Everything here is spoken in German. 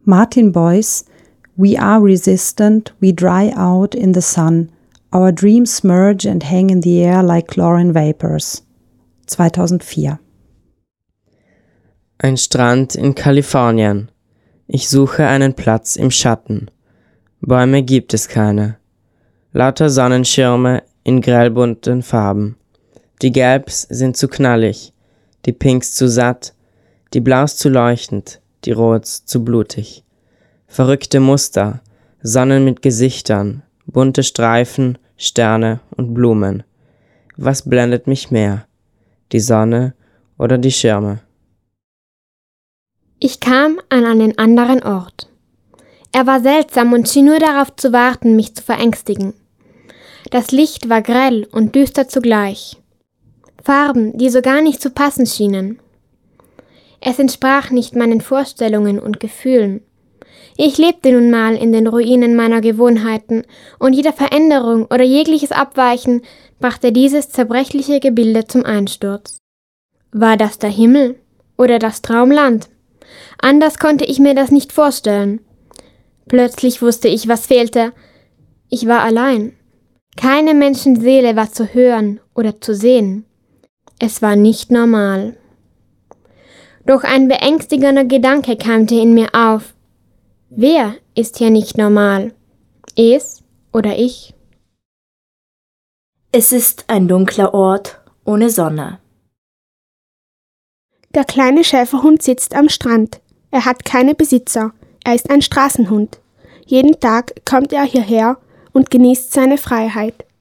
Martin Boyce, We are resistant, we dry out in the sun. Our dreams merge and hang in the air like chlorine vapors. 2004. Ein Strand in Kalifornien. Ich suche einen Platz im Schatten. Bäume gibt es keine. Lauter Sonnenschirme in grellbunten Farben. Die Gelbs sind zu knallig, die Pinks zu satt, die Blaus zu leuchtend, die Rots zu blutig. Verrückte Muster, Sonnen mit Gesichtern, bunte Streifen, Sterne und Blumen. Was blendet mich mehr? Die Sonne oder die Schirme? Ich kam an einen anderen Ort. Er war seltsam und schien nur darauf zu warten, mich zu verängstigen. Das Licht war grell und düster zugleich. Farben, die so gar nicht zu passen schienen. Es entsprach nicht meinen Vorstellungen und Gefühlen. Ich lebte nun mal in den Ruinen meiner Gewohnheiten und jede Veränderung oder jegliches Abweichen brachte dieses zerbrechliche Gebilde zum Einsturz. War das der Himmel oder das Traumland? Anders konnte ich mir das nicht vorstellen. Plötzlich wusste ich, was fehlte. Ich war allein. Keine Menschenseele war zu hören oder zu sehen. Es war nicht normal. Doch ein beängstigender Gedanke keimte in mir auf. Wer ist hier nicht normal? Es oder ich? Es ist ein dunkler Ort ohne Sonne. Der kleine Schäferhund sitzt am Strand. Er hat keine Besitzer. Er ist ein Straßenhund. Jeden Tag kommt er hierher und genießt seine Freiheit.